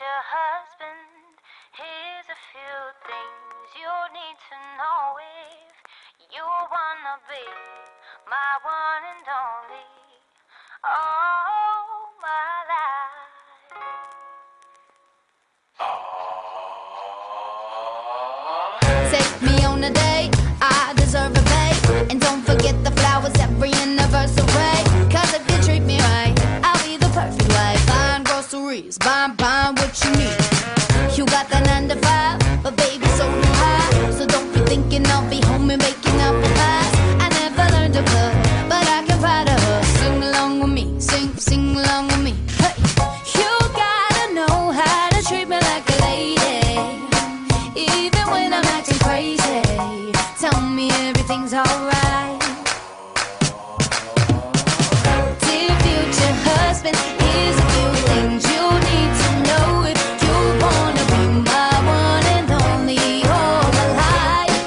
future husband, here's a few things you need to know if you wanna be my one and only, all my life. Take me on a date, I deserve a pay. And don't forget the flowers every anniversary. Cause if you treat me right, I'll be the perfect wife. Buying groceries, buying what you need. You got that 9 to 5, but baby, so do I. So don't be thinking I'll be home and making apple pies. I never learned to cook, but I can ride a horse. Sing along with me, sing along with me. Hey, you gotta know how to treat me like a lady, even when I'm acting crazy. Tell me everything's alright. Dear future husband, here's a few things you need to know if you wanna be my one and only, all my life.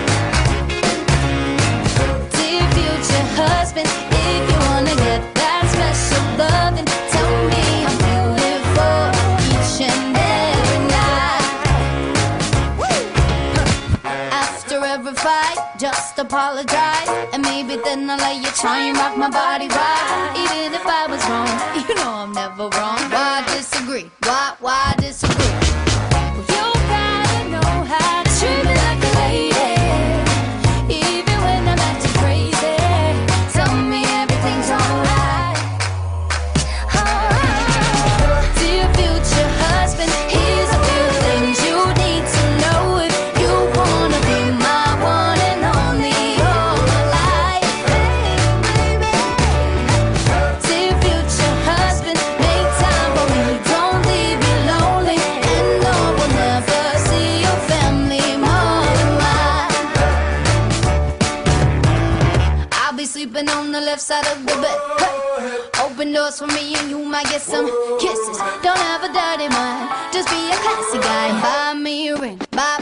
Dear future husband, if you wanna get that special loving, tell me I'm beautiful each and every night. After every fight, just apologize, and maybe then I'll let you try and rock my body right. Even if I was wrong, you know I'm never wrong. Why disagree? Why disagree? Well, you gotta know how to treat me like a lady, even when I'm acting crazy. Tell me everything's alright. Dear future husband, here's a few things you need to know if you wanna be my one and only, all my life. Dear future husband, make time for me, don't leave me lonely, and no one never see your family more than mine. I'll be sleeping on the left side of the bed. Hey, open doors for me and you might get some kisses. Don't have a dirty mind, just be a classy guy. Buy me a ring, buy